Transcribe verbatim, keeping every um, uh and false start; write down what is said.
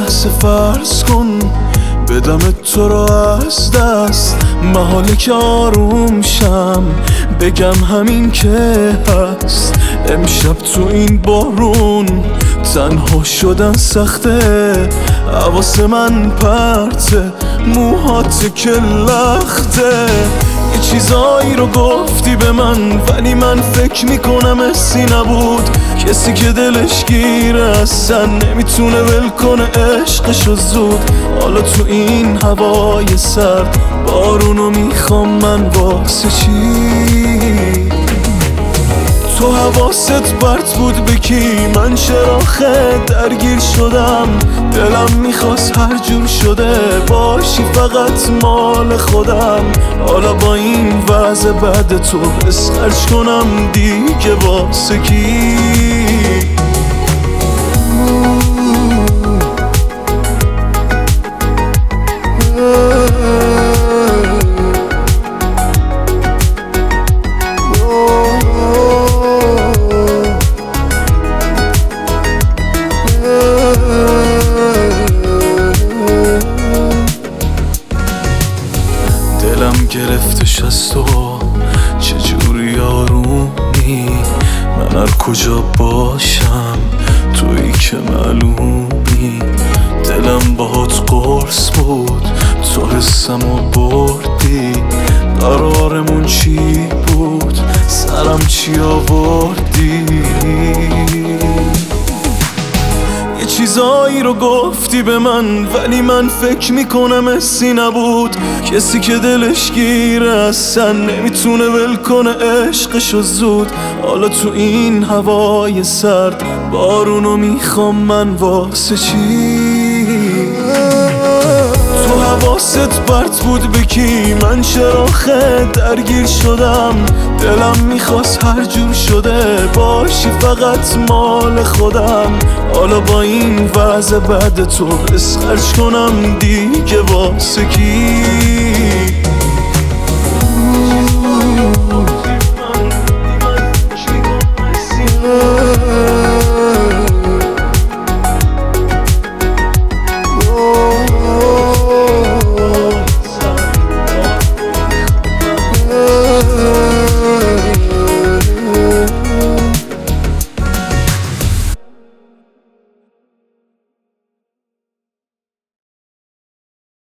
لحظه فرض کن بدم تو رو از دست، محاله که آروم شم بگم همین که هست. امشب تو این بارون تنها شدن سخته، حواس من پرته، موهات که لخته. یه چیزایی رو گفتی به من ولی من فکر میکنم حسی نبود. کسی که دلش گیره اصلا نمیتونه ول کنه عشقشو زود. حالا تو این هوای سرد بارونو میخوام من واسه چی؟ تو حواست پرت بود به کی؟ من چرا خیلی درگیر شدم؟ دلم میخواست هر جور شده باشی فقط مال خودم. حالا با این وضع بعد تو بس خرج کنم دیگه واسه کی؟ دلم گرفتش از تو چجوری آرومی؟ من هر کجا باشم تویی که معلومی. دلم باهات قرص بود تو حسمو بردی. قرارمون چی بود؟ سرم چی آوردی؟ یه چیزایی رو گفتی به من ولی من فکر میکنم حسی نبود. کسی که دلش گیره اصلا نمیتونه ول کنه عشقشو زود. حالا تو این هوای سرد بارونو میخوام من واسه چی؟ تو حواست پرت بود به کی؟ من چرا خیلی درگیر شدم؟ دلم میخواست هر جور شده باشی فقط مال خودم. حالا با این وضع بعد تو بس خرج کنم دیگه واسه کی؟